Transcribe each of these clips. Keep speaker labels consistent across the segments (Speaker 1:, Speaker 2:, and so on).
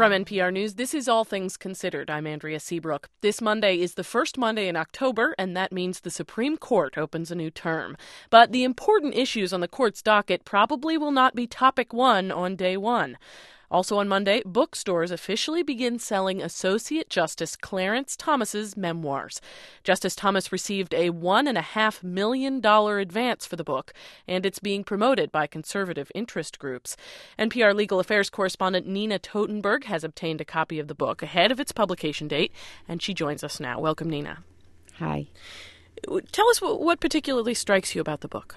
Speaker 1: From NPR News, this is All Things Considered. I'm Andrea Seabrook. This Monday is the first Monday in October, and that means the Supreme Court opens a new term. But the important issues on the court's docket probably will not be topic one on day one. Also on Monday, bookstores officially begin selling Associate Justice Clarence Thomas's memoirs. Justice Thomas received a $1.5 million advance for the book, and it's being promoted by conservative interest groups. NPR legal affairs correspondent Nina Totenberg has obtained a copy of the book ahead of its publication date, and she joins us now. Welcome, Nina.
Speaker 2: Hi.
Speaker 1: Tell us what particularly strikes you about the book.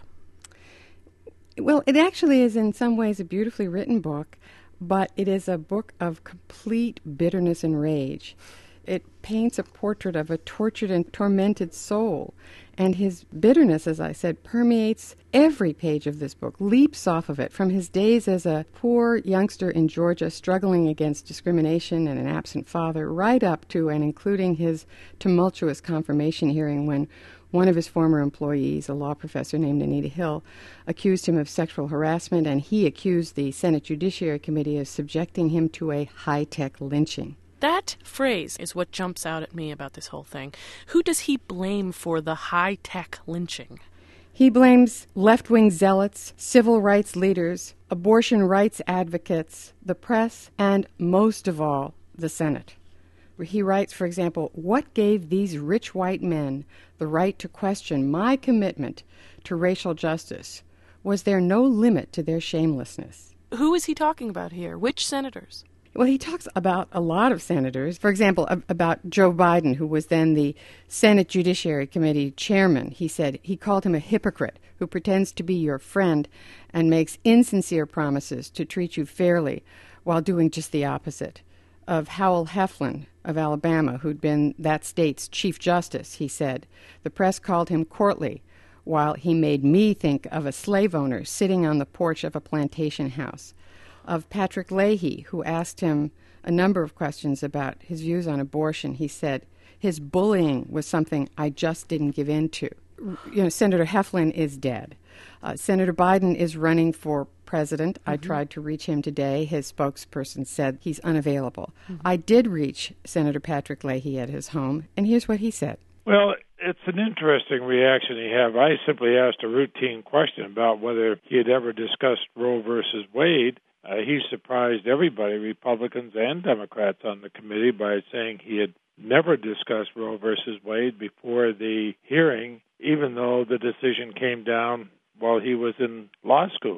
Speaker 2: Well, it actually is in some ways a beautifully written book, but it is a book of complete bitterness and rage. It paints a portrait of a tortured and tormented soul, and his bitterness, as I said, permeates every page of this book, leaps off of it, from his days as a poor youngster in Georgia struggling against discrimination and an absent father, right up to and including his tumultuous confirmation hearing when one of his former employees, a law professor named Anita Hill, accused him of sexual harassment, and he accused the Senate Judiciary Committee of subjecting him to a high-tech lynching.
Speaker 1: That phrase is what jumps out at me about this whole thing. Who does he blame for the high-tech lynching?
Speaker 2: He blames left-wing zealots, civil rights leaders, abortion rights advocates, the press, and most of all, the Senate. He writes, for example, what gave these rich white men the right to question my commitment to racial justice? Was there no limit to their shamelessness?
Speaker 1: Who is he talking about here? Which senators?
Speaker 2: Well, he talks about a lot of senators. For example, about Joe Biden, who was then the Senate Judiciary Committee chairman. He said he called him a hypocrite who pretends to be your friend and makes insincere promises to treat you fairly while doing just the opposite. Of Howell Heflin of Alabama, who'd been that state's Chief Justice, he said, the press called him courtly, while he made me think of a slave owner sitting on the porch of a plantation house. Of Patrick Leahy, who asked him a number of questions about his views on abortion, he said, his bullying was something I just didn't give in to. Senator Heflin is dead. Senator Biden is running for president. I tried to reach him today. His spokesperson said he's unavailable. I did reach Senator Patrick Leahy at his home, and here's what he said.
Speaker 3: Well, it's an interesting reaction he had. I simply asked a routine question about whether he had ever discussed Roe versus Wade. He surprised everybody, Republicans and Democrats on the committee, by saying he had never discussed Roe versus Wade before the hearing, even though the decision came down while he was in law school.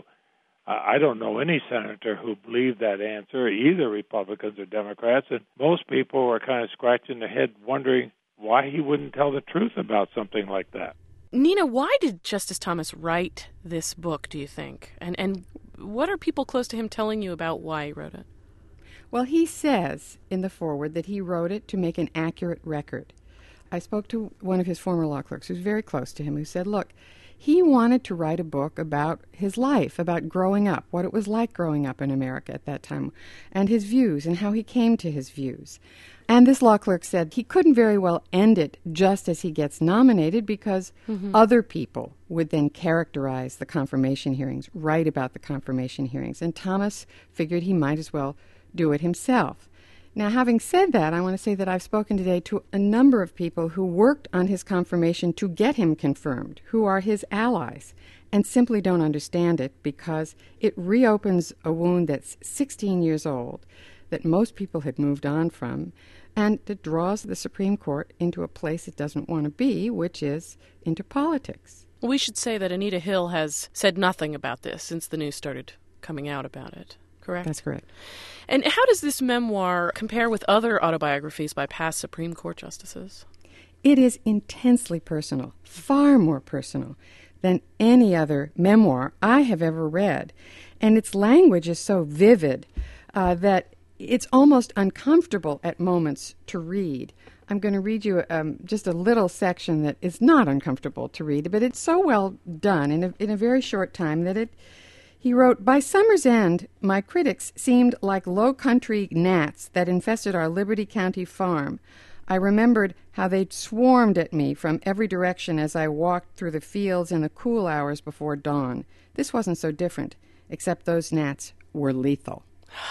Speaker 3: I don't know any senator who believed that answer, either Republicans or Democrats, and most people were kind of scratching their head wondering why he wouldn't tell the truth about something like that.
Speaker 1: Nina, why did Justice Thomas write this book, do you think? And what are people close to him telling you about why he wrote it?
Speaker 2: Well, he says in the foreword that he wrote it to make an accurate record. I spoke to one of his former law clerks who's very close to him, who said, look, he wanted to write a book about his life, about growing up, what it was like growing up in America at that time, and his views and how he came to his views. And this law clerk said he couldn't very well end it just as he gets nominated because other people would then characterize the confirmation hearings, write about the confirmation hearings. And Thomas figured he might as well do it himself. Now, having said that, I want to say that I've spoken today to a number of people who worked on his confirmation to get him confirmed, who are his allies, and simply don't understand it because it reopens a wound that's 16 years old, that most people had moved on from, and that draws the Supreme Court into a place it doesn't want to be, which is into politics.
Speaker 1: We should say that Anita Hill has said nothing about this since the news started coming out about it. Correct?
Speaker 2: That's correct.
Speaker 1: And how does this memoir compare with other autobiographies by past Supreme Court justices?
Speaker 2: It is intensely personal, far more personal than any other memoir I have ever read. And its language is so vivid that it's almost uncomfortable at moments to read. I'm going to read you just a little section that is not uncomfortable to read, but it's so well done in a very short time that he wrote, by summer's end, my critics seemed like low-country gnats that infested our Liberty County farm. I remembered how they'd swarmed at me from every direction as I walked through the fields in the cool hours before dawn. This wasn't so different, except those gnats were lethal.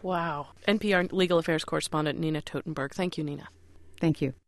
Speaker 1: Wow. NPR legal affairs correspondent Nina Totenberg. Thank you, Nina.
Speaker 2: Thank you.